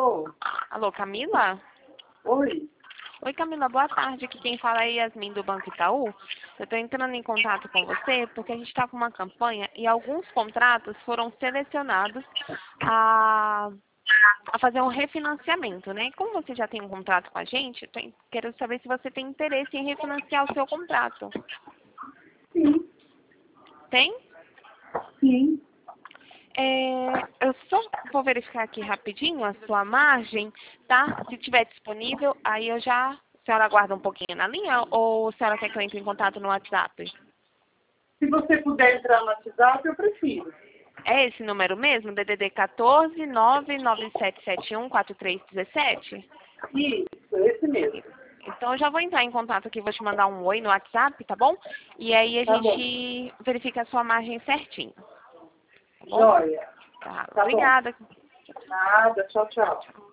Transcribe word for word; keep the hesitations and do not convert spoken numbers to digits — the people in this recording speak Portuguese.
Alô? Alô, Camila? Oi? Oi, Camila, boa tarde. Aqui quem fala é Yasmin do Banco Itaú. Eu estou entrando em contato com você porque a gente está com uma campanha e alguns contratos foram selecionados a, a fazer um refinanciamento, né? E como você já tem um contrato com a gente, eu tô, quero saber se você tem interesse em refinanciar o seu contrato. Sim. Tem? Sim. É, eu só vou verificar aqui rapidinho a sua margem, tá? Se tiver disponível, aí eu já... A senhora aguarda um pouquinho na linha ou a senhora quer que eu entre em contato no WhatsApp? Se você puder entrar no WhatsApp, eu prefiro. É esse número mesmo? D D D quatorze, nove nove sete sete um, quatro três um sete? Isso, esse mesmo. Então eu já vou entrar em contato aqui, vou te mandar um oi no WhatsApp, tá bom? E aí a Tá bom. gente verifica a sua margem certinho. Tá bom? Joia. Tá, Tá bom. obrigada. Nada, tchau, tchau.